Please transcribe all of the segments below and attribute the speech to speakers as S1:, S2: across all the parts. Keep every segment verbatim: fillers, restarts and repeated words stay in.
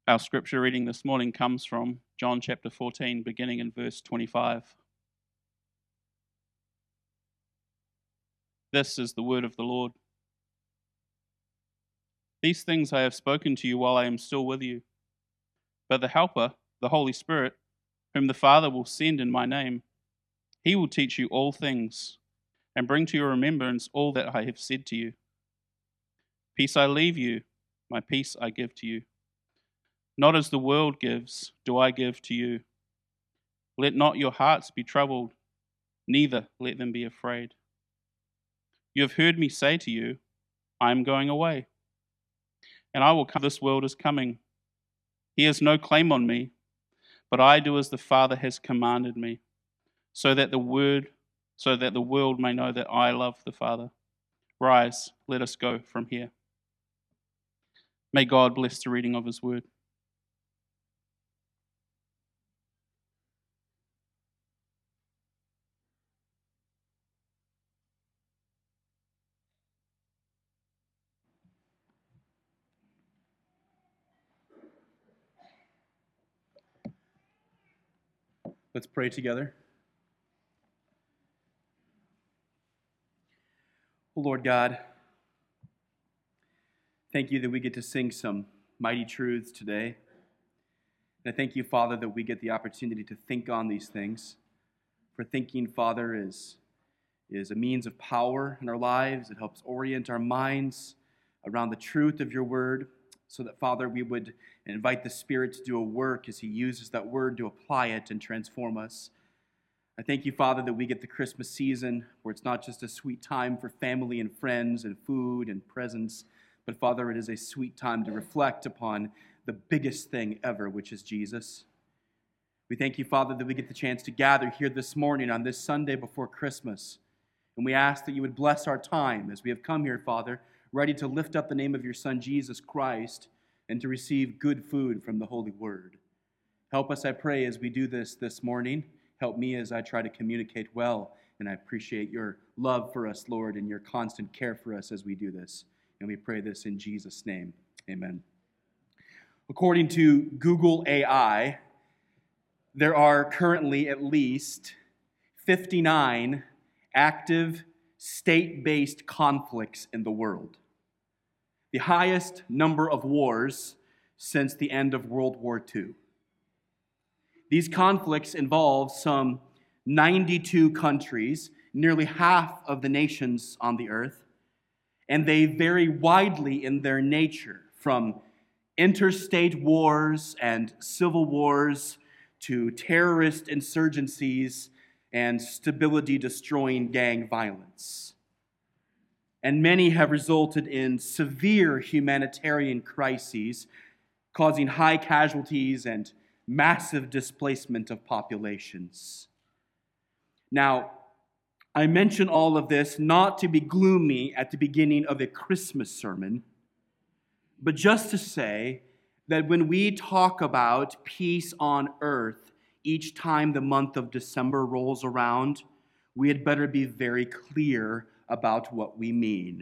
S1: Our scripture reading this morning comes from John chapter fourteen, beginning in verse twenty-five. This is the word of the Lord. These things I have spoken to you while I am still with you. But the Helper, the Holy Spirit, whom the Father will send in my name, he will teach you all things and bring to your remembrance all that I have said to you. Peace I leave you, my peace I give to you. Not as the world gives, do I give to you. Let not your hearts be troubled, neither let them be afraid. You have heard me say to you, I am going away, and I will come. This world is coming. He has no claim on me, but I do as the Father has commanded me, so that the word, so that the world may know that I love the Father. Rise, let us go from here. May God bless the reading of his word.
S2: Let's pray together. Oh Lord God, thank you that we get to sing some mighty truths today. And I thank you, Father, that we get the opportunity to think on these things. For thinking, Father, is, is a means of power in our lives. It helps orient our minds around the truth of your word, so that, Father, we would invite the Spirit to do a work as he uses that word to apply it and transform us. I thank you, Father, that we get the Christmas season where it's not just a sweet time for family and friends and food and presents, but, Father, it is a sweet time to reflect upon the biggest thing ever, which is Jesus. We thank you, Father, that we get the chance to gather here this morning on this Sunday before Christmas. And we ask that you would bless our time as we have come here, Father, ready to lift up the name of your Son, Jesus Christ, and to receive good food from the Holy Word. Help us, I pray, as we do this this morning. Help me as I try to communicate well, and I appreciate your love for us, Lord, and your constant care for us as we do this. And we pray this in Jesus' name. Amen. According to Google A I, there are currently at least fifty-nine active state-based conflicts in the world, the highest number of wars since the end of World War Two. These conflicts involve some ninety-two countries, nearly half of the nations on the earth, and they vary widely in their nature, from interstate wars and civil wars to terrorist insurgencies and stability-destroying gang violence. And many have resulted in severe humanitarian crises, causing high casualties and massive displacement of populations. Now, I mention all of this not to be gloomy at the beginning of a Christmas sermon, but just to say that when we talk about peace on earth each time the month of December rolls around, we had better be very clear about what we mean.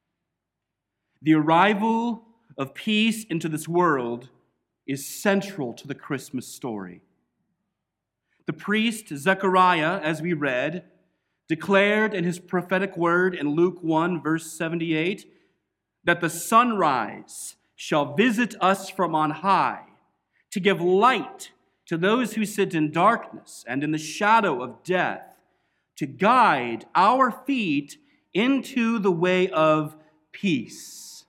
S2: The arrival of peace into this world is central to the Christmas story. The priest Zechariah, as we read, declared in his prophetic word in Luke one, verse seventy-eight, that the sunrise shall visit us from on high to give light to those who sit in darkness and in the shadow of death, to guide our feet into the way of peace.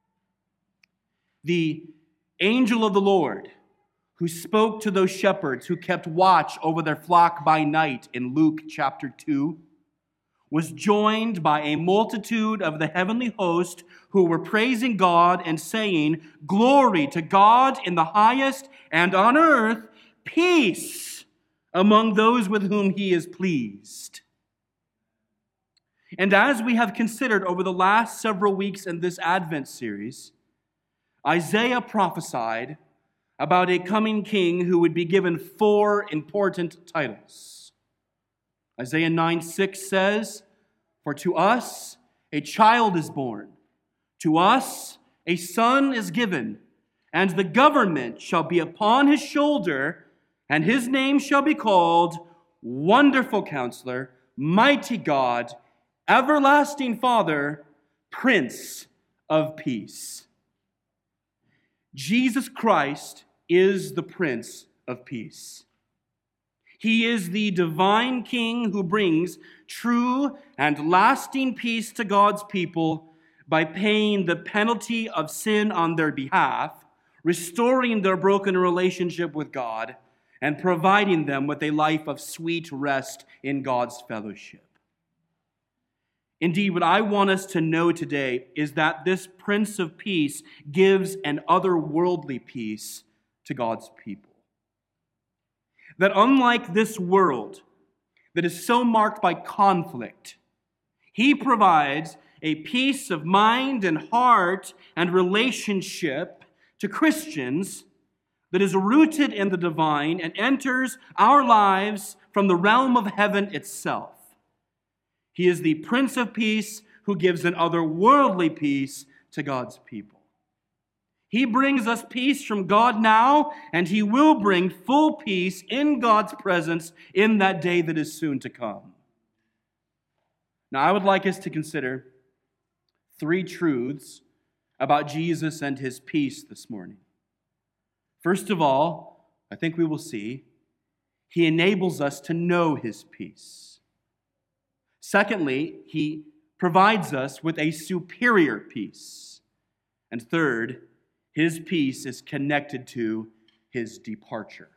S2: The angel of the Lord, who spoke to those shepherds who kept watch over their flock by night in Luke chapter two, was joined by a multitude of the heavenly host who were praising God and saying, "Glory to God in the highest, and on earth peace among those with whom he is pleased." And as we have considered over the last several weeks in this Advent series, Isaiah prophesied about a coming king who would be given four important titles. Isaiah nine six says, "For to us a child is born, to us a son is given, and the government shall be upon his shoulder, and his name shall be called Wonderful Counselor, Mighty God, Everlasting Father, Prince of Peace. Jesus Christ is the Prince of Peace. He is the divine King who brings true and lasting peace to God's people by paying the penalty of sin on their behalf, restoring their broken relationship with God, and providing them with a life of sweet rest in God's fellowship. Indeed, what I want us to know today is that this Prince of Peace gives an otherworldly peace to God's people. That unlike this world that is so marked by conflict, he provides a peace of mind and heart and relationship to Christians that is rooted in the divine and enters our lives from the realm of heaven itself. He is the Prince of Peace who gives an otherworldly peace to God's people. He brings us peace from God now, and he will bring full peace in God's presence in that day that is soon to come. Now, I would like us to consider three truths about Jesus and his peace this morning. First of all, I think we will see, he enables us to know his peace. Secondly, he provides us with a superior peace. And third, his peace is connected to his departure.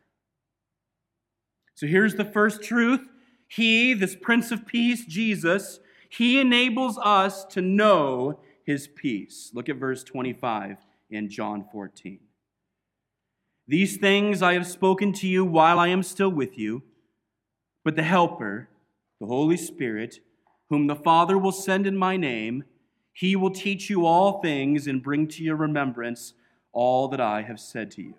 S2: So here's the first truth. He, this Prince of Peace, Jesus, he enables us to know his peace. Look at verse twenty-five in John fourteen. These things I have spoken to you while I am still with you, but the Helper, the Holy Spirit, whom the Father will send in my name, he will teach you all things and bring to your remembrance all that I have said to you.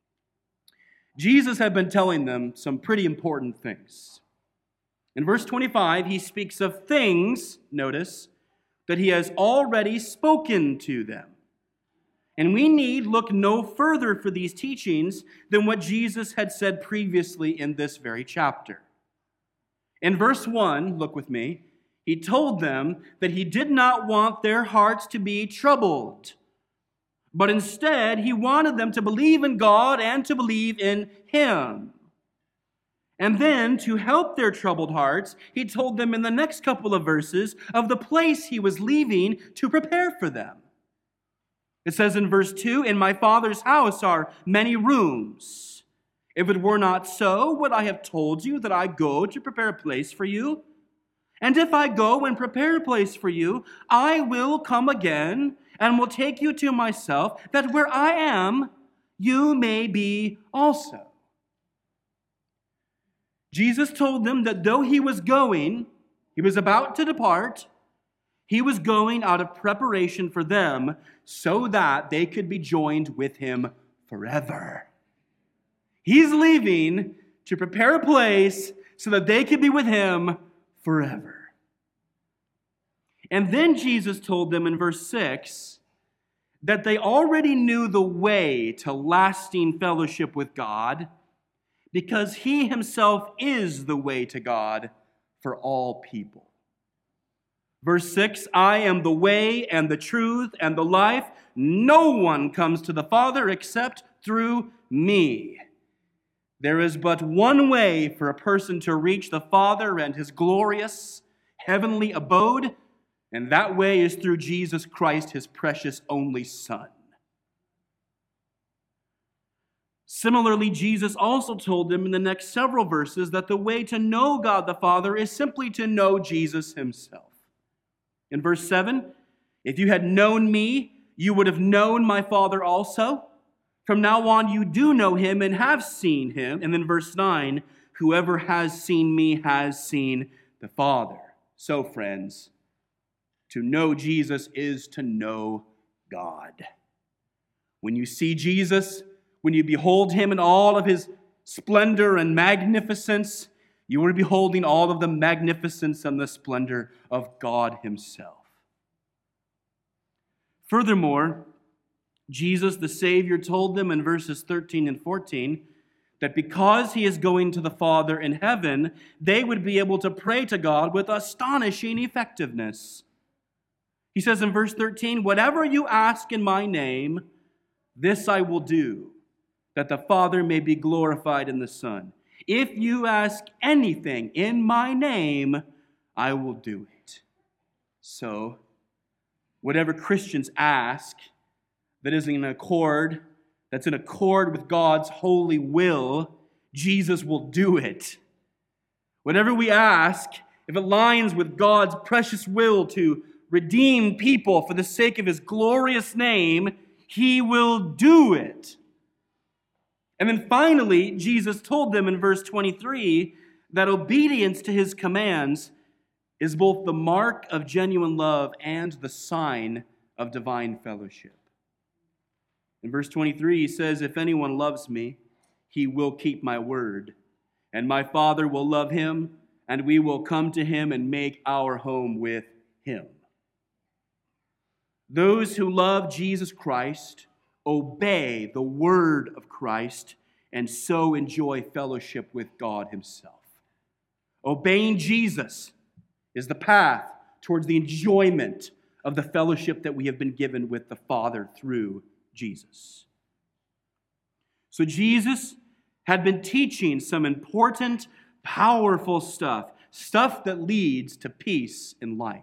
S2: Jesus had been telling them some pretty important things. In verse twenty-five, he speaks of things, notice, that he has already spoken to them. And we need look no further for these teachings than what Jesus had said previously in this very chapter. In verse one, look with me, he told them that he did not want their hearts to be troubled, but instead he wanted them to believe in God and to believe in him. And then, to help their troubled hearts, he told them in the next couple of verses of the place he was leaving to prepare for them. It says in verse two, "In my Father's house are many rooms. If it were not so, would I have told you that I go to prepare a place for you? And if I go and prepare a place for you, I will come again and will take you to myself, that where I am, you may be also." Jesus told them that though he was going, he was about to depart, he was going out of preparation for them so that they could be joined with him forever. He's leaving to prepare a place so that they could be with him forever. And then Jesus told them in verse six that they already knew the way to lasting fellowship with God because he himself is the way to God for all people. Verse six, "I am the way and the truth and the life. No one comes to the Father except through me." There is but one way for a person to reach the Father and his glorious heavenly abode, and that way is through Jesus Christ, his precious only Son. Similarly, Jesus also told them in the next several verses that the way to know God the Father is simply to know Jesus himself. In verse seven, "If you had known me, you would have known my Father also. From now on, you do know him and have seen him." And then verse nine, "Whoever has seen me has seen the Father." So, friends, to know Jesus is to know God. When you see Jesus, when you behold him in all of his splendor and magnificence, you are beholding all of the magnificence and the splendor of God himself. Furthermore, Jesus, the Savior, told them in verses thirteen and fourteen that because he is going to the Father in heaven, they would be able to pray to God with astonishing effectiveness. He says in verse thirteen, "Whatever you ask in my name, this I will do, that the Father may be glorified in the Son. If you ask anything in my name, I will do it." So, whatever Christians ask that is in accord, that's in accord with God's holy will, Jesus will do it. Whatever we ask, if it aligns with God's precious will to redeem people for the sake of his glorious name, he will do it. And then finally, Jesus told them in verse twenty-three that obedience to his commands is both the mark of genuine love and the sign of divine fellowship. In verse twenty-three, he says, "If anyone loves me, he will keep my word, and my Father will love him, and we will come to him and make our home with him." Those who love Jesus Christ obey the word of Christ and so enjoy fellowship with God himself. Obeying Jesus is the path towards the enjoyment of the fellowship that we have been given with the Father through Jesus. So Jesus had been teaching some important, powerful stuff, stuff that leads to peace in life.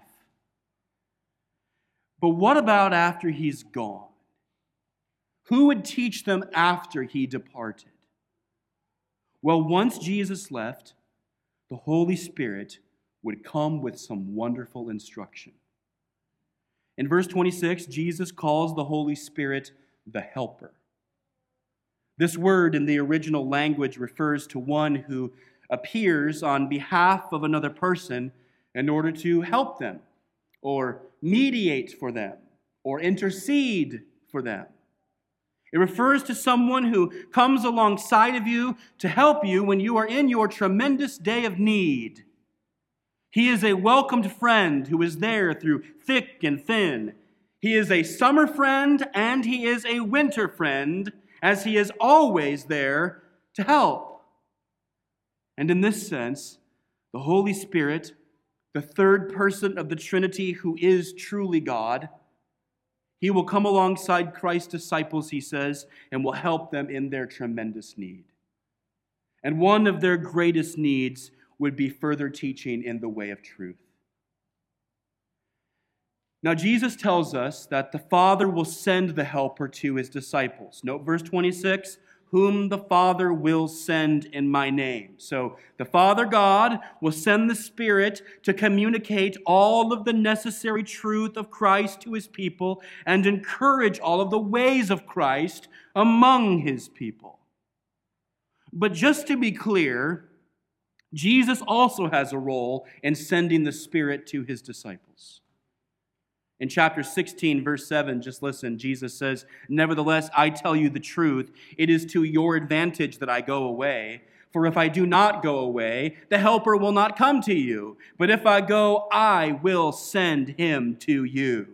S2: But what about after he's gone? Who would teach them after he departed? Well, once Jesus left, the Holy Spirit would come with some wonderful instruction. In verse twenty-six, Jesus calls the Holy Spirit the Helper. This word in the original language refers to one who appears on behalf of another person in order to help them, or mediate for them, or intercede for them. It refers to someone who comes alongside of you to help you when you are in your tremendous day of need. He is a welcomed friend who is there through thick and thin. He is a summer friend and he is a winter friend, as he is always there to help. And in this sense, the Holy Spirit, the third person of the Trinity who is truly God, he will come alongside Christ's disciples, he says, and will help them in their tremendous need. And one of their greatest needs would be further teaching in the way of truth. Now, Jesus tells us that the Father will send the Helper to his disciples. Note verse twenty-six, "Whom the Father will send in my name." So the Father God will send the Spirit to communicate all of the necessary truth of Christ to his people and encourage all of the ways of Christ among his people. But just to be clear, Jesus also has a role in sending the Spirit to his disciples. In chapter sixteen, verse seven, just listen, Jesus says, "Nevertheless, I tell you the truth. It is to your advantage that I go away. For if I do not go away, the Helper will not come to you. But if I go, I will send him to you."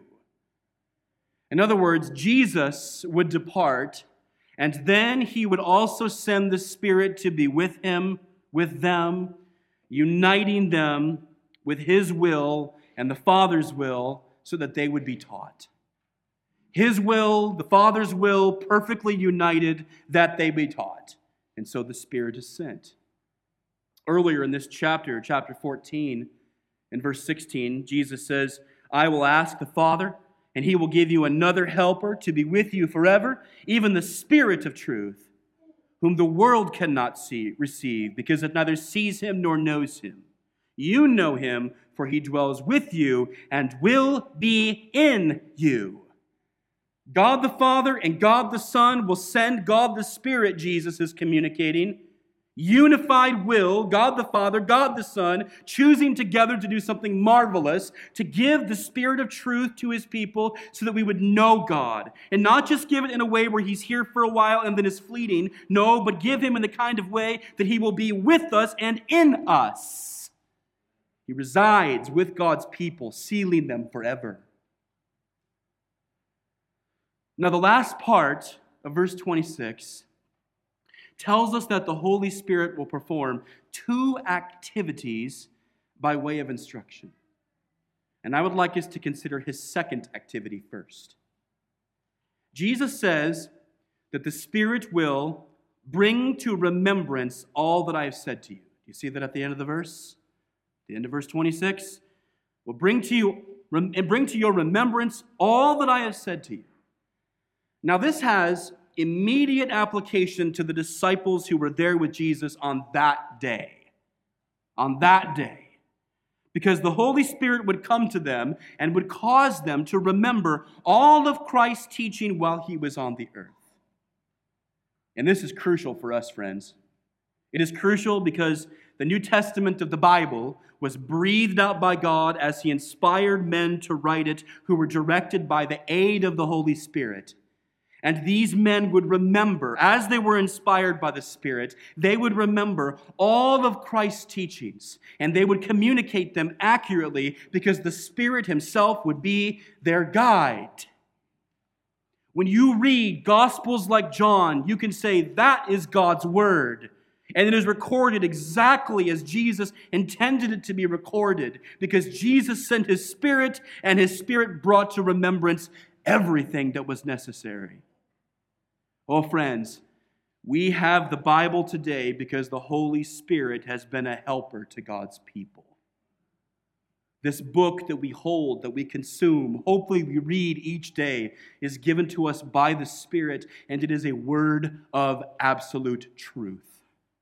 S2: In other words, Jesus would depart, and then he would also send the Spirit to be with him, with them, uniting them with his will and the Father's will, so that they would be taught. His will, the Father's will, perfectly united, that they be taught. And so the Spirit is sent. Earlier in this chapter, chapter fourteen, in verse sixteen, Jesus says, "I will ask the Father, and he will give you another helper to be with you forever, even the Spirit of truth, whom the world cannot see, receive, because it neither sees him nor knows him. You know him, for he dwells with you and will be in you." God the Father and God the Son will send God the Spirit, Jesus is communicating. Unified will, God the Father, God the Son, choosing together to do something marvelous, to give the Spirit of truth to his people so that we would know God. And not just give it in a way where he's here for a while and then is fleeting. No, but give him in the kind of way that he will be with us and in us. He resides with God's people, sealing them forever. Now, the last part of verse twenty-six tells us that the Holy Spirit will perform two activities by way of instruction. And I would like us to consider his second activity first. Jesus says that the Spirit will bring to remembrance all that I have said to you. Do you see that at the end of the verse? The end of verse twenty-six. Will bring to you and bring to your remembrance all that I have said to you. Now, this has immediate application to the disciples who were there with Jesus on that day. On that day. Because the Holy Spirit would come to them and would cause them to remember all of Christ's teaching while he was on the earth. And this is crucial for us, friends. It is crucial because the New Testament of the Bible was breathed out by God as he inspired men to write it who were directed by the aid of the Holy Spirit. And these men would remember, as they were inspired by the Spirit, they would remember all of Christ's teachings, and they would communicate them accurately because the Spirit himself would be their guide. When you read Gospels like John, you can say that is God's Word. And it is recorded exactly as Jesus intended it to be recorded, because Jesus sent his Spirit, and his Spirit brought to remembrance everything that was necessary. Oh, friends, we have the Bible today because the Holy Spirit has been a helper to God's people. This book that we hold, that we consume, hopefully we read each day, is given to us by the Spirit, and it is a word of absolute truth.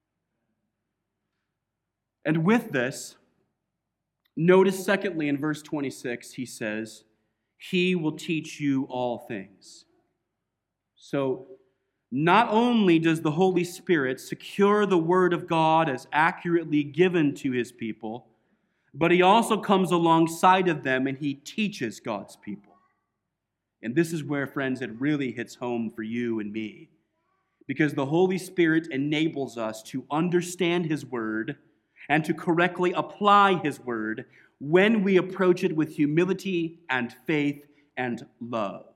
S2: And with this, notice secondly in verse twenty-six, he says, he will teach you all things. So, not only does the Holy Spirit secure the Word of God as accurately given to his people, but he also comes alongside of them and he teaches God's people. And this is where, friends, it really hits home for you and me. Because the Holy Spirit enables us to understand his Word and to correctly apply his Word when we approach it with humility and faith and love.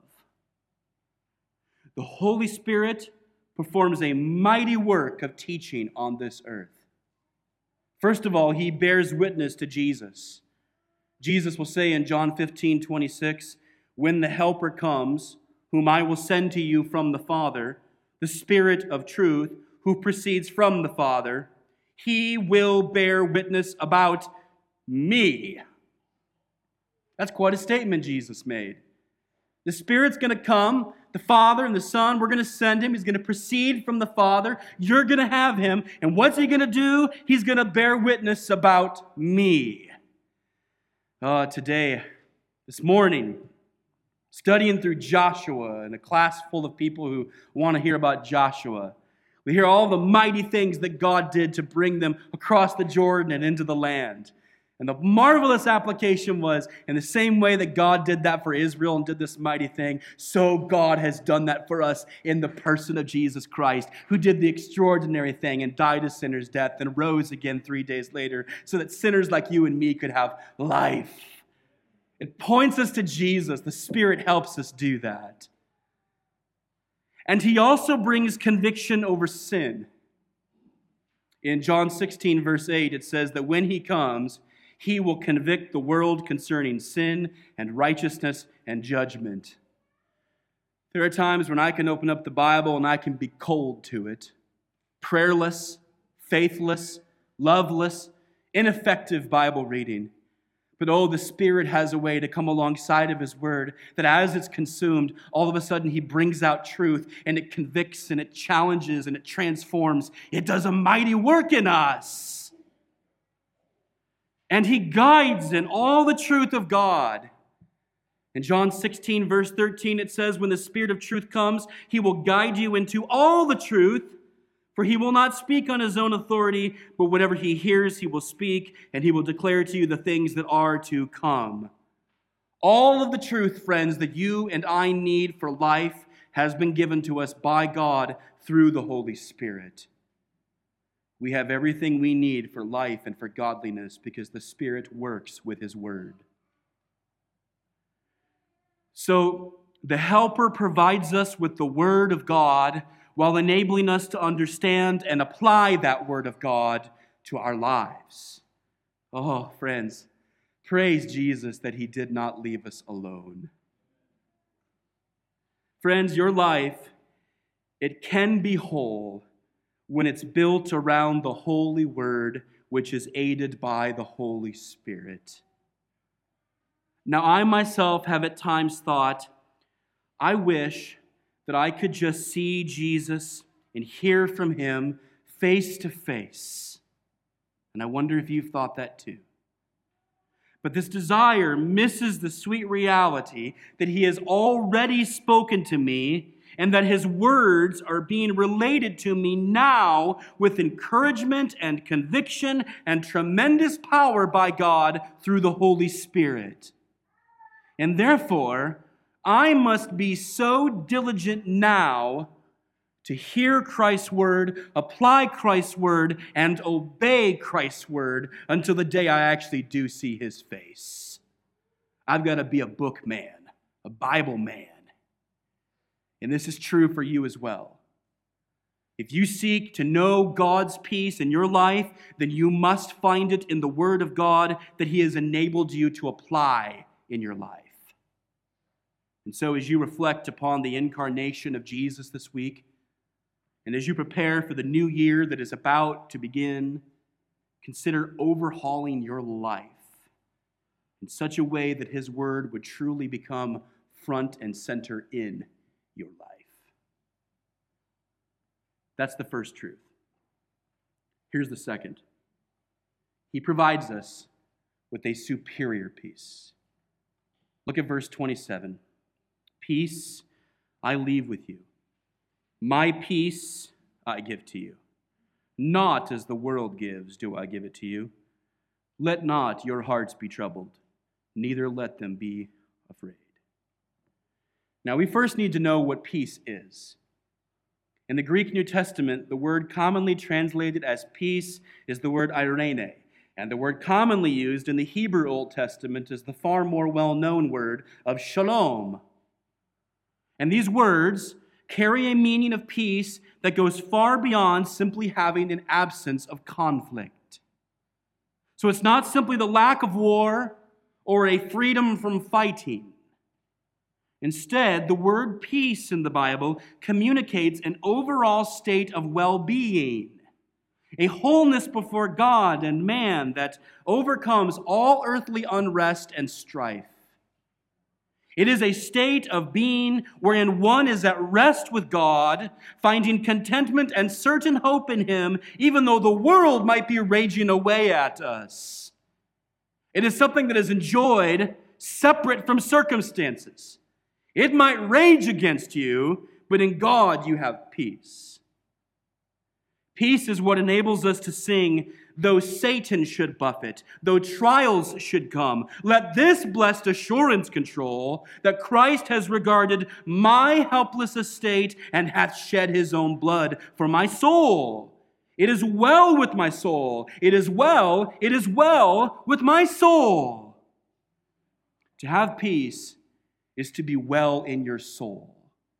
S2: The Holy Spirit performs a mighty work of teaching on this earth. First of all, he bears witness to Jesus. Jesus will say in John fifteen twenty-six, when the Helper comes, whom I will send to you from the Father, the Spirit of truth, who proceeds from the Father, he will bear witness about me. That's quite a statement Jesus made. The Spirit's going to come, the Father and the Son, we're going to send him. He's going to proceed from the Father. You're going to have him. And what's he going to do? He's going to bear witness about me. Uh, today, this morning, studying through Joshua in a class full of people who want to hear about Joshua. We hear all the mighty things that God did to bring them across the Jordan and into the land. And the marvelous application was, in the same way that God did that for Israel and did this mighty thing, so God has done that for us in the person of Jesus Christ, who did the extraordinary thing and died a sinner's death and rose again three days later so that sinners like you and me could have life. It points us to Jesus. The Spirit helps us do that. And he also brings conviction over sin. In John sixteen, verse eight, it says that when he comes, he will convict the world concerning sin and righteousness and judgment. There are times when I can open up the Bible and I can be cold to it. Prayerless, faithless, loveless, ineffective Bible reading. But oh, the Spirit has a way to come alongside of his word that as it's consumed, all of a sudden he brings out truth and it convicts and it challenges and it transforms. It does a mighty work in us. And he guides in all the truth of God. In John sixteen, verse thirteen, it says, when the Spirit of truth comes, he will guide you into all the truth, for he will not speak on his own authority, but whatever he hears, he will speak, and he will declare to you the things that are to come. All of the truth, friends, that you and I need for life has been given to us by God through the Holy Spirit. We have everything we need for life and for godliness because the Spirit works with his word. So, the Helper provides us with the Word of God while enabling us to understand and apply that Word of God to our lives. Oh, friends, praise Jesus that He did not leave us alone. Friends, your life, it can be whole when it's built around the Holy Word, which is aided by the Holy Spirit. Now, I myself have at times thought, I wish that I could just see Jesus and hear from Him face to face. And I wonder if you've thought that too. But this desire misses the sweet reality that He has already spoken to me and that His words are being related to me now with encouragement and conviction and tremendous power by God through the Holy Spirit. And therefore, I must be so diligent now to hear Christ's word, apply Christ's word, and obey Christ's word until the day I actually do see His face. I've got to be a book man, a Bible man. And this is true for you as well. If you seek to know God's peace in your life, then you must find it in the Word of God that He has enabled you to apply in your life. And so as you reflect upon the incarnation of Jesus this week, and as you prepare for the new year that is about to begin, consider overhauling your life in such a way that His Word would truly become front and center in your life. That's the first truth. Here's the second. He provides us with a superior peace. Look at verse twenty-seven. Peace I leave with you. My peace I give to you. Not as the world gives do I give it to you. Let not your hearts be troubled, neither let them be afraid. Now we first need to know what peace is. In the Greek New Testament, the word commonly translated as peace is the word eirene, and the word commonly used in the Hebrew Old Testament is the far more well-known word of shalom. And these words carry a meaning of peace that goes far beyond simply having an absence of conflict. So it's not simply the lack of war or a freedom from fighting. Instead, the word peace in the Bible communicates an overall state of well-being, a wholeness before God and man that overcomes all earthly unrest and strife. It is a state of being wherein one is at rest with God, finding contentment and certain hope in Him, even though the world might be raging away at us. It is something that is enjoyed separate from circumstances. It might rage against you, but in God you have peace. Peace is what enables us to sing, though Satan should buffet, though trials should come, let this blessed assurance control that Christ has regarded my helpless estate and hath shed His own blood for my soul. It is well with my soul. It is well, it is well with my soul. To have peace is to be well in your soul.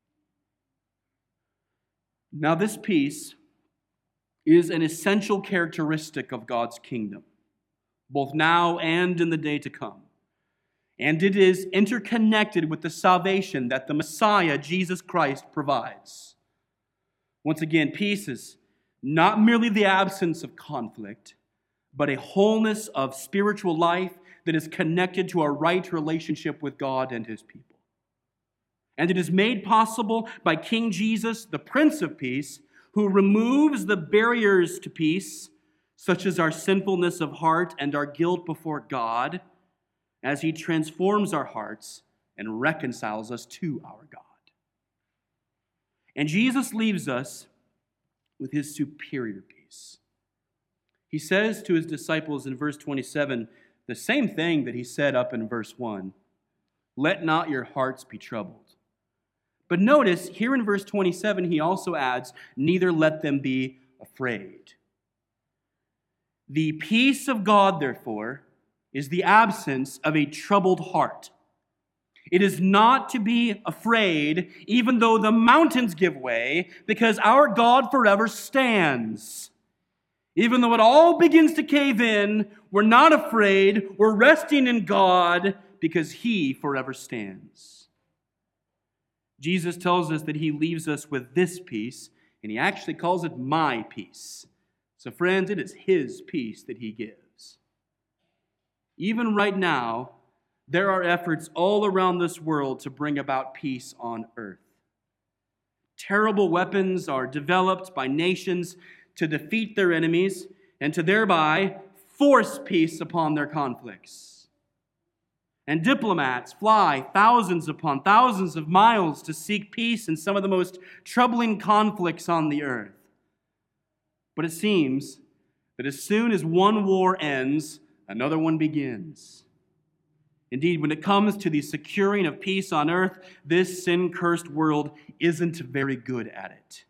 S2: Now this peace is an essential characteristic of God's kingdom, both now and in the day to come. And it is interconnected with the salvation that the Messiah, Jesus Christ, provides. Once again, peace is not merely the absence of conflict, but a wholeness of spiritual life that is connected to a right relationship with God and His people. And it is made possible by King Jesus, the Prince of Peace, who removes the barriers to peace, such as our sinfulness of heart and our guilt before God, as He transforms our hearts and reconciles us to our God. And Jesus leaves us with His superior peace. He says to His disciples in verse twenty-seven the same thing that He said up in verse one. Let not your hearts be troubled. But notice, here in verse twenty-seven, He also adds, neither let them be afraid. The peace of God, therefore, is the absence of a troubled heart. It is not to be afraid, even though the mountains give way, because our God forever stands. Even though it all begins to cave in, we're not afraid. We're resting in God because He forever stands. Jesus tells us that He leaves us with this peace, and He actually calls it my peace. So friends, it is His peace that He gives. Even right now, there are efforts all around this world to bring about peace on earth. Terrible weapons are developed by nations to defeat their enemies and to thereby force peace upon their conflicts. And diplomats fly thousands upon thousands of miles to seek peace in some of the most troubling conflicts on the earth. But it seems that as soon as one war ends, another one begins. Indeed, when it comes to the securing of peace on earth, this sin-cursed world isn't very good at it.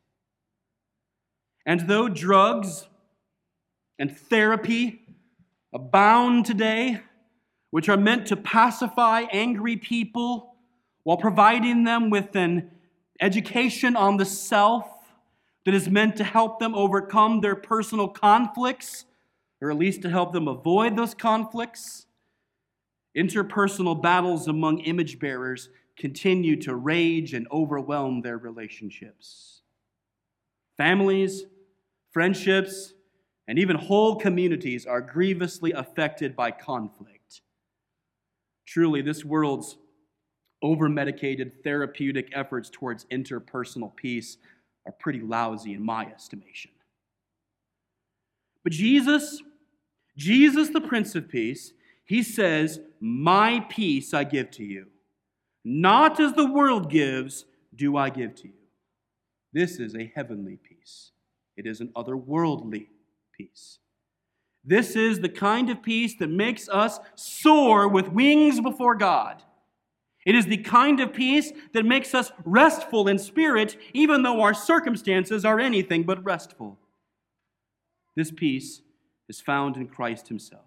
S2: And though drugs and therapy abound today, which are meant to pacify angry people while providing them with an education on the self that is meant to help them overcome their personal conflicts, or at least to help them avoid those conflicts, interpersonal battles among image bearers continue to rage and overwhelm their relationships. Families, friendships, and even whole communities are grievously affected by conflict. Truly, this world's over-medicated therapeutic efforts towards interpersonal peace are pretty lousy in my estimation. But Jesus, Jesus the Prince of Peace, He says, my peace I give to you. Not as the world gives, do I give to you. This is a heavenly peace. It is an otherworldly peace. This is the kind of peace that makes us soar with wings before God. It is the kind of peace that makes us restful in spirit, even though our circumstances are anything but restful. This peace is found in Christ Himself.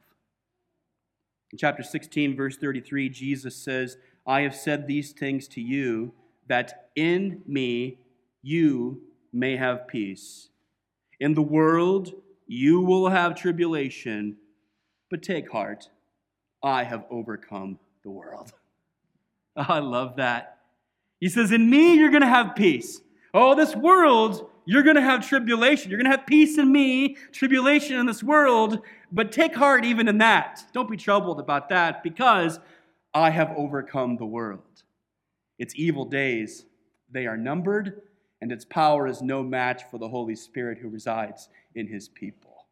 S2: In chapter sixteen, verse thirty-three, Jesus says, I have said these things to you, that in me you may have peace. In the world you will have tribulation, but take heart, I have overcome the world. Oh, I love that. He says, in me you're going to have peace. Oh, this world, you're going to have tribulation. You're going to have peace in me, tribulation in this world, but take heart even in that. Don't be troubled about that, because I have overcome the world. Its evil days, they are numbered, and its power is no match for the Holy Spirit who resides in His people.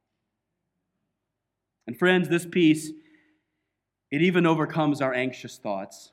S2: And friends, this peace, it even overcomes our anxious thoughts.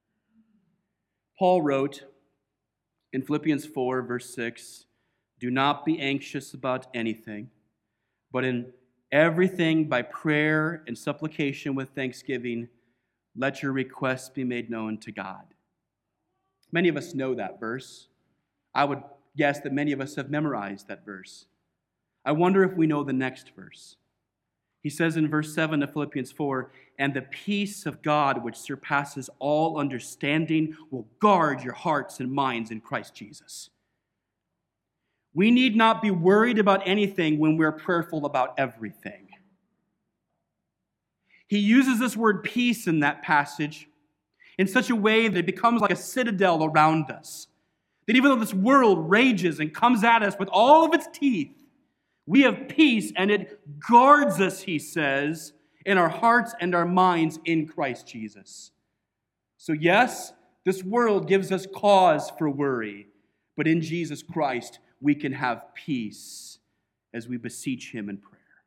S2: Paul wrote in Philippians four, verse six, do not be anxious about anything, but in everything by prayer and supplication with thanksgiving, let your requests be made known to God. Many of us know that verse. I would guess that many of us have memorized that verse. I wonder if we know the next verse. He says in verse seven of Philippians four, and the peace of God, which surpasses all understanding, will guard your hearts and minds in Christ Jesus. We need not be worried about anything when we're prayerful about everything. He uses this word peace in that passage in such a way that it becomes like a citadel around us. That even though this world rages and comes at us with all of its teeth, we have peace and it guards us, he says, in our hearts and our minds in Christ Jesus. So yes, this world gives us cause for worry, but in Jesus Christ we can have peace as we beseech Him in prayer.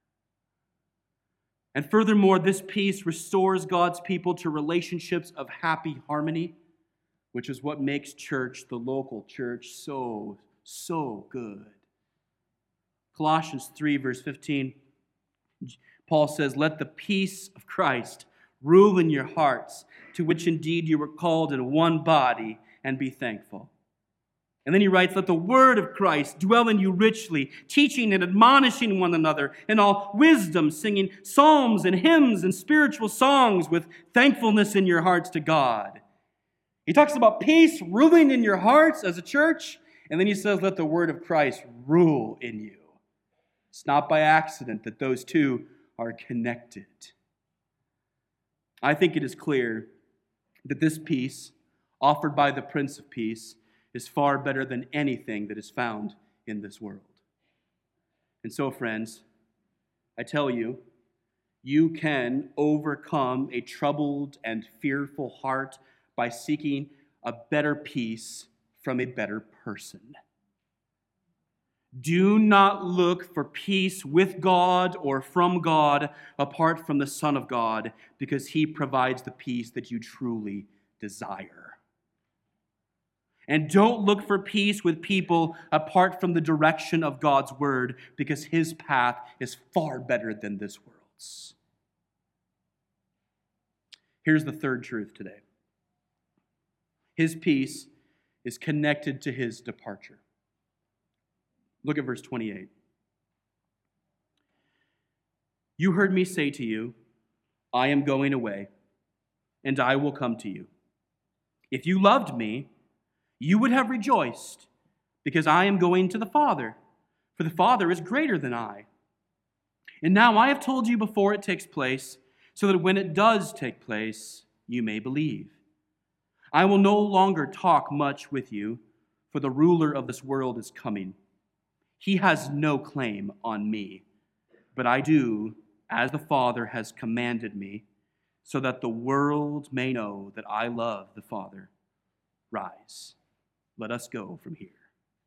S2: And furthermore, this peace restores God's people to relationships of happy harmony, which is what makes church, the local church, so, so good. Colossians three, verse fifteen, Paul says, let the peace of Christ rule in your hearts, to which indeed you were called in one body, and be thankful. And then he writes, let the word of Christ dwell in you richly, teaching and admonishing one another in all wisdom, singing psalms and hymns and spiritual songs with thankfulness in your hearts to God. He talks about peace ruling in your hearts as a church, and then he says, let the word of Christ rule in you. It's not by accident that those two are connected. I think it is clear that this peace offered by the Prince of Peace is far better than anything that is found in this world. And so, friends, I tell you, you can overcome a troubled and fearful heart by seeking a better peace from a better person. Do not look for peace with God or from God apart from the Son of God, because he provides the peace that you truly desire. And don't look for peace with people apart from the direction of God's word, because his path is far better than this world's. Here's the third truth today. His peace is connected to his departure. Look at verse twenty-eight. You heard me say to you, I am going away, and I will come to you. If you loved me, you would have rejoiced, because I am going to the Father, for the Father is greater than I. And now I have told you before it takes place, so that when it does take place, you may believe. I will no longer talk much with you, for the ruler of this world is coming. He has no claim on me, but I do as the Father has commanded me, so that the world may know that I love the Father. Rise, let us go from here.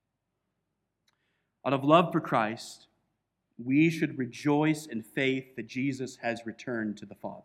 S2: Out of love for Christ, we should rejoice in faith that Jesus has returned to the Father.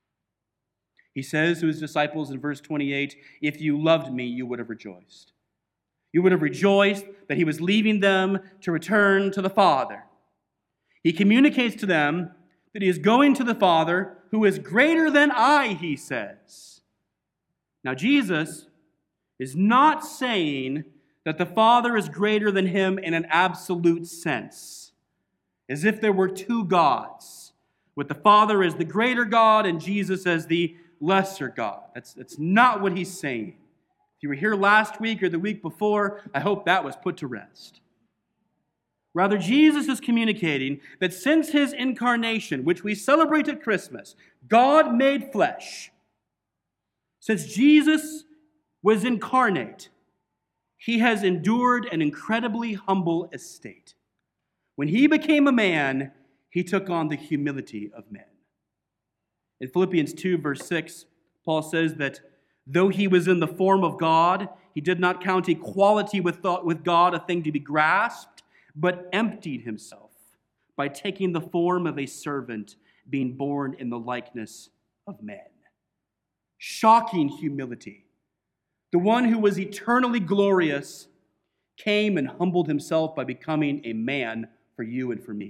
S2: He says to his disciples in verse twenty-eight, if you loved me, you would have rejoiced. You would have rejoiced that he was leaving them to return to the Father. He communicates to them that he is going to the Father, who is greater than I, he says. Now, Jesus is not saying that the Father is greater than him in an absolute sense, as if there were two gods, with the Father as the greater God and Jesus as the lesser God. That's, that's not what he's saying. If you were here last week or the week before, I hope that was put to rest. Rather, Jesus is communicating that since his incarnation, which we celebrate at Christmas, God made flesh. Since Jesus was incarnate, he has endured an incredibly humble estate. When he became a man, he took on the humility of men. In Philippians two, verse six, Paul says that though he was in the form of God, he did not count equality with God a thing to be grasped, but emptied himself by taking the form of a servant, being born in the likeness of men. Shocking humility. The one who was eternally glorious came and humbled himself by becoming a man for you and for me.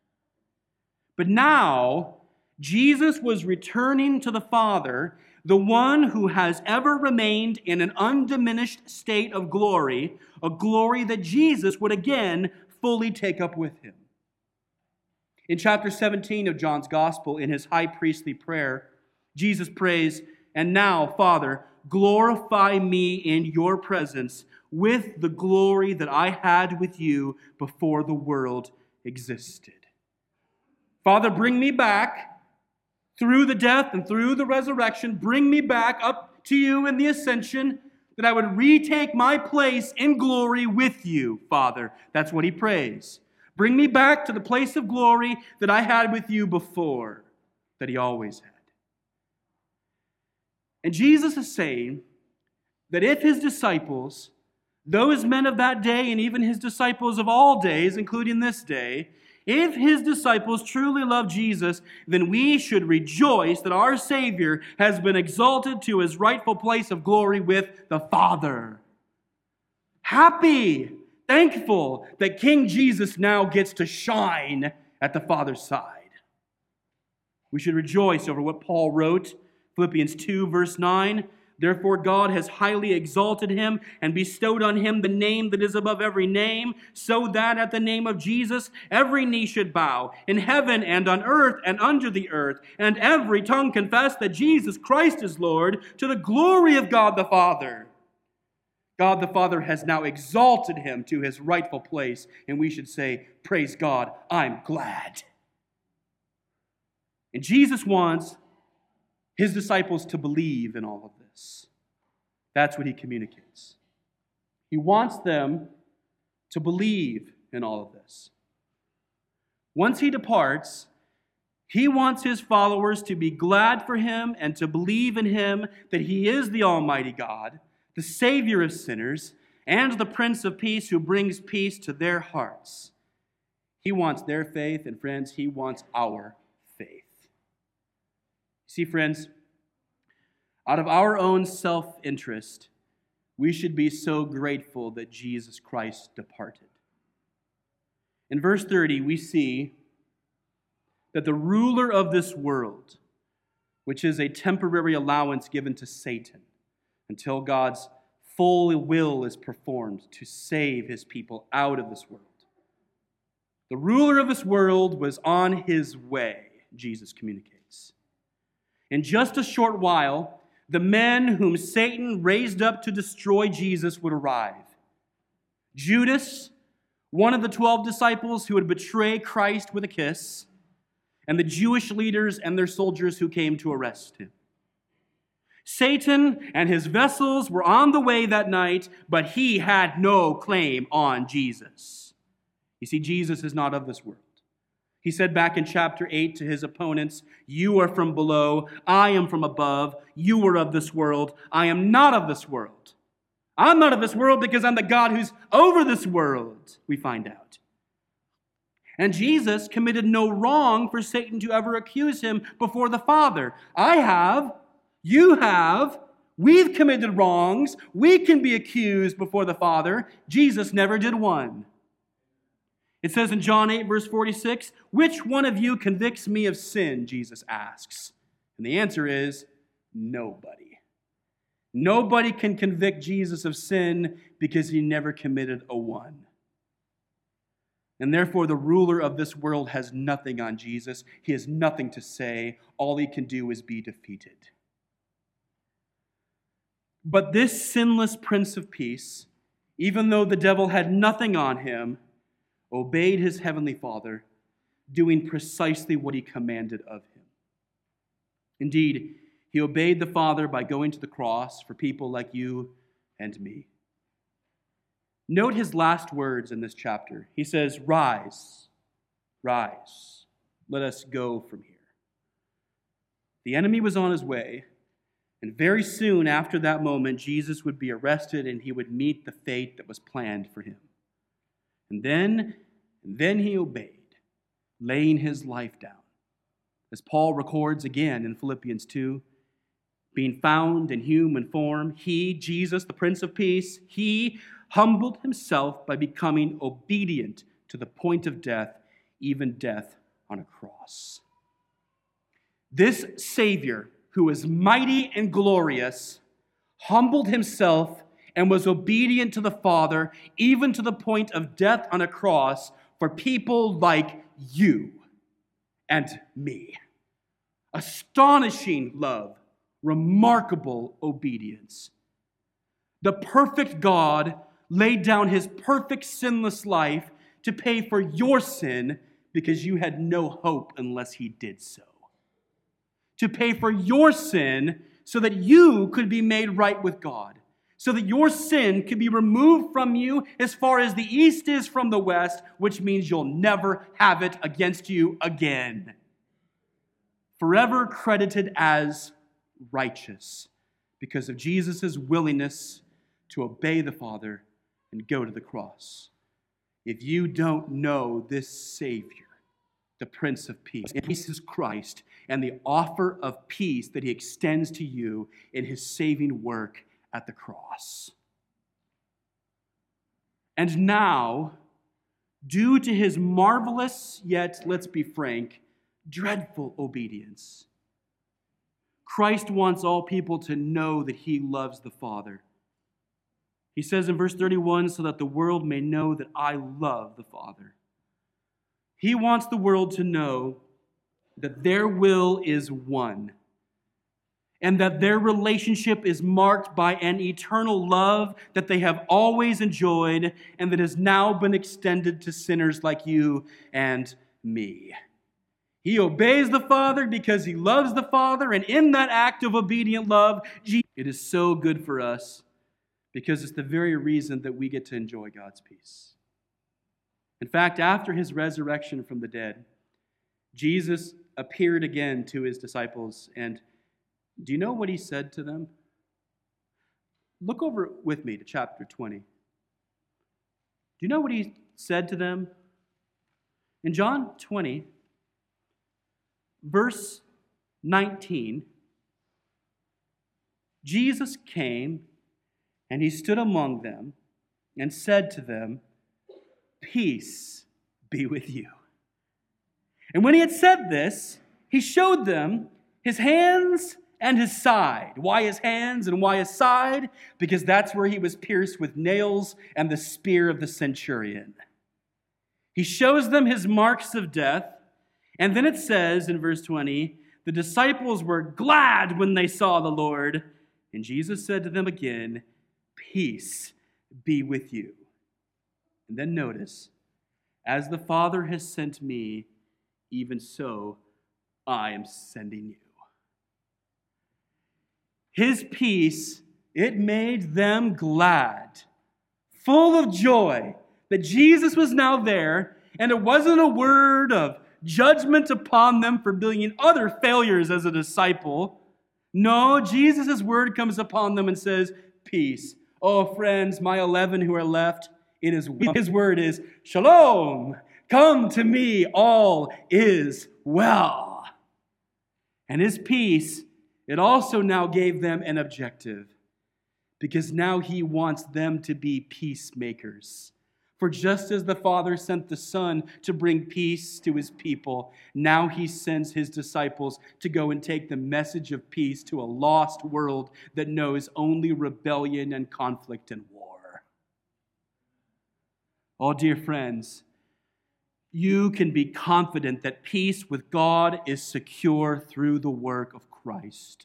S2: But now, Jesus was returning to the Father, the one who has ever remained in an undiminished state of glory, a glory that Jesus would again fully take up with him. In chapter seventeen of John's Gospel, in his high priestly prayer, Jesus prays, and now, Father, glorify me in your presence with the glory that I had with you before the world existed. Father, bring me back through the death and through the resurrection. Bring me back up to you in the ascension, that I would retake my place in glory with you, Father. That's what he prays. Bring me back to the place of glory that I had with you before, that he always had. And Jesus is saying that if his disciples, those men of that day and even his disciples of all days, including this day, if his disciples truly love Jesus, then we should rejoice that our Savior has been exalted to his rightful place of glory with the Father. Happy, thankful that King Jesus now gets to shine at the Father's side. We should rejoice over what Paul wrote, Philippians two, verse nine. Therefore God has highly exalted him and bestowed on him the name that is above every name, so that at the name of Jesus every knee should bow, in heaven and on earth and under the earth, and every tongue confess that Jesus Christ is Lord, to the glory of God the Father. God the Father has now exalted him to his rightful place, and we should say, praise God, I'm glad. And Jesus wants his disciples to believe in all of this. That's what he communicates. He wants them to believe in all of this. Once he departs, he wants his followers to be glad for him and to believe in him that he is the Almighty God, the Savior of sinners, and the Prince of Peace who brings peace to their hearts. He wants their faith, and friends, he wants our faith. See, friends, out of our own self-interest, we should be so grateful that Jesus Christ departed. In verse thirty, we see that the ruler of this world, which is a temporary allowance given to Satan until God's full will is performed to save his people out of this world. The ruler of this world was on his way, Jesus communicates. In just a short while, the men whom Satan raised up to destroy Jesus would arrive. Judas, one of the twelve disciples who would betray Christ with a kiss, and the Jewish leaders and their soldiers who came to arrest him. Satan and his vessels were on the way that night, but he had no claim on Jesus. You see, Jesus is not of this world. He said back in chapter eight to his opponents, "You are from below, I am from above. You are of this world, I am not of this world." I'm not of this world because I'm the God who's over this world, we find out. And Jesus committed no wrong for Satan to ever accuse him before the Father. I have, you have, we've committed wrongs, we can be accused before the Father. Jesus never did one. It says in John eight, verse forty-six, "Which one of you convicts me of sin?" Jesus asks. And the answer is, nobody. Nobody can convict Jesus of sin because he never committed a one. And therefore, the ruler of this world has nothing on Jesus. He has nothing to say. All he can do is be defeated. But this sinless Prince of Peace, even though the devil had nothing on him, obeyed his heavenly Father, doing precisely what he commanded of him. Indeed, he obeyed the Father by going to the cross for people like you and me. Note his last words in this chapter. He says, "Rise, rise, let us go from here." The enemy was on his way, and very soon after that moment, Jesus would be arrested and he would meet the fate that was planned for him. And then, and then he obeyed, laying his life down. As Paul records again in Philippians two, being found in human form, he, Jesus, the Prince of Peace, he humbled himself by becoming obedient to the point of death, even death on a cross. This Savior, who is mighty and glorious, humbled himself and was obedient to the Father, even to the point of death on a cross for people like you and me. Astonishing love, remarkable obedience. The perfect God laid down his perfect sinless life to pay for your sin because you had no hope unless he did so. To pay for your sin so that you could be made right with God. So that your sin could be removed from you as far as the east is from the west, which means you'll never have it against you again. Forever credited as righteous because of Jesus' willingness to obey the Father and go to the cross. If you don't know this Savior, the Prince of Peace, Jesus Christ, and the offer of peace that he extends to you in his saving work at the cross. And now, due to his marvelous, yet, let's be frank, dreadful obedience, Christ wants all people to know that he loves the Father. He says in verse thirty-one, so that the world may know that I love the Father. He wants the world to know that their will is one, and that their relationship is marked by an eternal love that they have always enjoyed and that has now been extended to sinners like you and me. He obeys the Father because he loves the Father, and in that act of obedient love, it is so good for us because it's the very reason that we get to enjoy God's peace. In fact, after his resurrection from the dead, Jesus appeared again to his disciples, and do you know what he said to them? Look over with me to chapter twenty. Do you know what he said to them? In John twenty, verse nineteen, Jesus came and he stood among them and said to them, "Peace be with you." And when he had said this, he showed them his hands and his side. Why his hands and why his side? Because that's where he was pierced with nails and the spear of the centurion. He shows them his marks of death. And then it says in verse twenty, the disciples were glad when they saw the Lord. And Jesus said to them again, "Peace be with you." And then notice, as the Father has sent me, even so I am sending you. His peace, it made them glad, full of joy that Jesus was now there, and it wasn't a word of judgment upon them for being other failures as a disciple. No, Jesus' word comes upon them and says, "Peace." Oh, friends, my eleven who are left, it is his word is, "Shalom, come to me, all is well." And his peace, it also now gave them an objective, because now he wants them to be peacemakers. For just as the Father sent the Son to bring peace to his people, now he sends his disciples to go and take the message of peace to a lost world that knows only rebellion and conflict and war. Oh, dear friends, you can be confident that peace with God is secure through the work of Christ.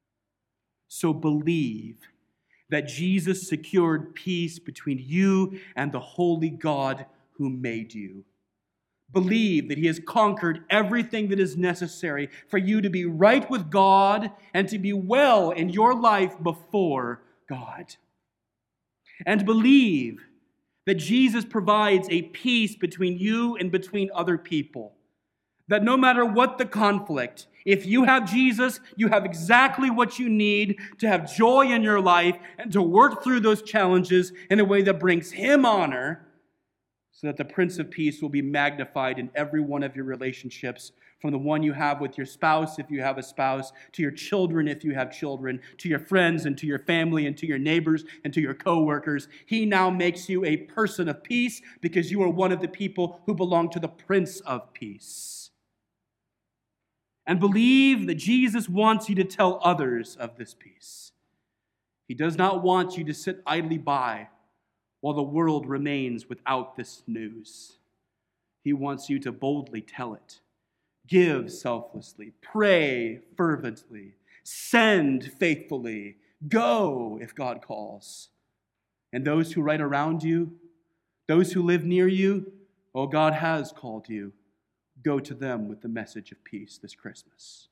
S2: So believe that Jesus secured peace between you and the holy God who made you. Believe that he has conquered everything that is necessary for you to be right with God and to be well in your life before God. And believe that Jesus provides a peace between you and between other people. That no matter what the conflict, if you have Jesus, you have exactly what you need to have joy in your life and to work through those challenges in a way that brings him honor, so that the Prince of Peace will be magnified in every one of your relationships, from the one you have with your spouse, if you have a spouse, to your children, if you have children, to your friends and to your family and to your neighbors and to your co-workers. He now makes you a person of peace because you are one of the people who belong to the Prince of Peace. And believe that Jesus wants you to tell others of this peace. He does not want you to sit idly by while the world remains without this news. He wants you to boldly tell it. Give selflessly, pray fervently, send faithfully, go if God calls. And those who right around you, those who live near you, oh, God has called you. Go to them with the message of peace this Christmas.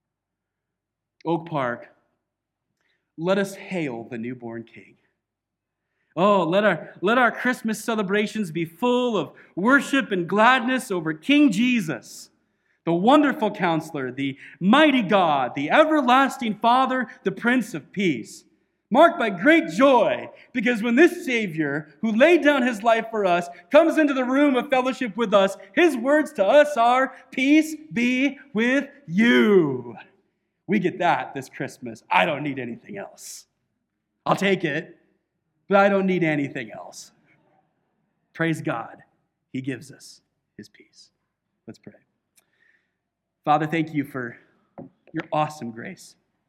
S2: Oak Park, let us hail the newborn King. Oh, let our, let our Christmas celebrations be full of worship and gladness over King Jesus, the wonderful Counselor, the mighty God, the everlasting Father, the Prince of Peace, marked by great joy, because when this Savior, who laid down his life for us, comes into the room of fellowship with us, his words to us are, "Peace be with you." We get that this Christmas. I don't need anything else. I'll take it, but I don't need anything else. Praise God. He gives us his peace. Let's pray. Father, thank you for your awesome grace.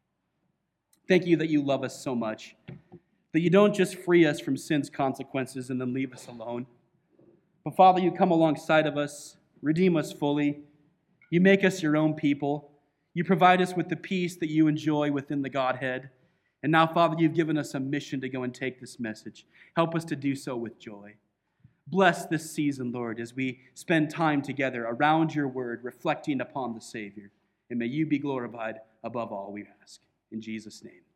S2: Thank you that you love us so much, that you don't just free us from sin's consequences and then leave us alone. But Father, you come alongside of us, redeem us fully. You make us your own people. You provide us with the peace that you enjoy within the Godhead. And now, Father, you've given us a mission to go and take this message. Help us to do so with joy. Bless this season, Lord, as we spend time together around your word, reflecting upon the Savior. And may you be glorified above all, we ask. In Jesus' name.